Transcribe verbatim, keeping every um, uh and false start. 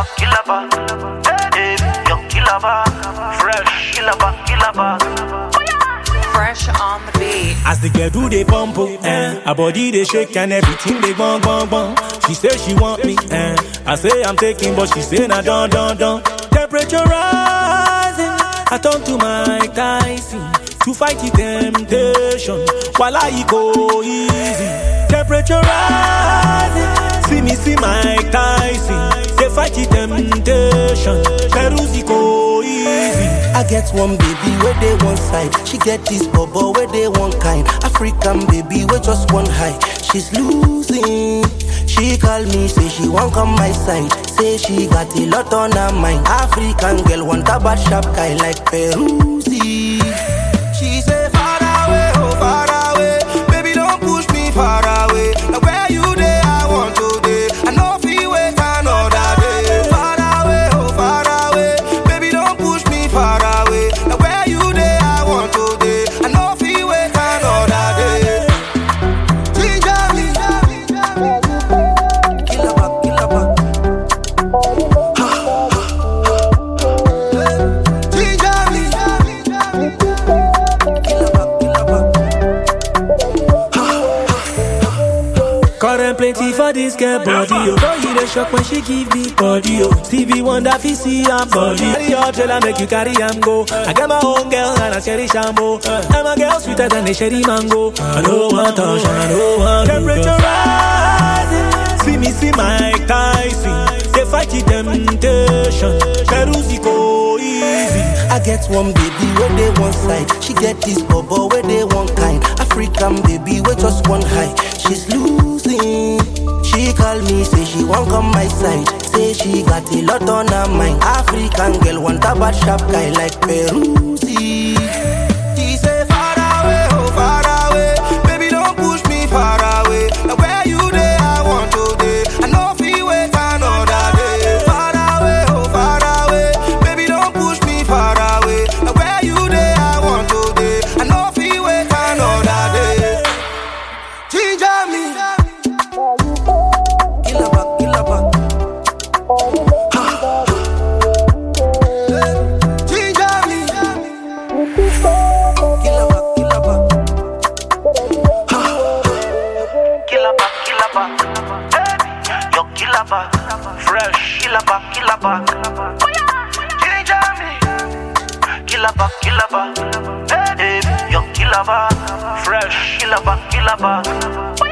killer bar. Hey, yo, killer bar. Fresh, killer bar, killer bar. Fresh on the beat. As the girl do they pump up, eh, her body they shake and everything they bang bang bang. She say she want me, eh, I say I'm taking, but she say nah don't don't don't. Temperature rising, I turn to Mike Tyson to fight the temptation while I go easy. Temperature rising, see me see Mike Tyson, they fight the temptation. Peruzzi go easy. I get one baby where they one side. She get this bubble where they one kind. African baby with just one high. She's losing. She call me, say she won't come my side. Say she got a lot on her mind. African girl want a bad sharp guy like Peruzzi. She say far away, oh far away. Baby don't push me far away. Now where you there, I want to day. I know feel wait another day. Far away, oh far away. Baby don't push me far away. Now where you there, I want to day. I know feel wait another day. Ginger me, killer back, killer back. Ginger me, killer back, killer back. Current plenty for this girl body, oh. Girl, you the shock when she give the body, oh. Stevie Wonder fi see her body. Carry your trailer, make you carry am go. I got my own girl and I cherish am more. And my girl sweeter than the cherry mango. I don't want touch, I don't want temperature rising. See me see Mike Tyson, they fight the temptation. Peruzzi go easy. I get one baby where they one side. She get this bubble where they one kind. African baby with just one high. She's losing. She call me, say she won't come my side. Say she got a lot on her mind. African girl want a bad sharp guy like Peruzzi. She say far away, oh far away. Baby don't push me far away. Now where you there, I want to day. I know feel wait another day. Far away, oh far away. Baby don't push me far away. Now where you there, I want to day. I know feel wait another day. Ginger me, killer back, killer back. Ginger me, killer back, killer back. Killer bar, killer bar. Hey, yo, killer bar. Fresh, killer bar, killer bar. Ginger me, killer bar, killer bar. Hey, yo, killer bar. Fresh, killer bar, killer bar.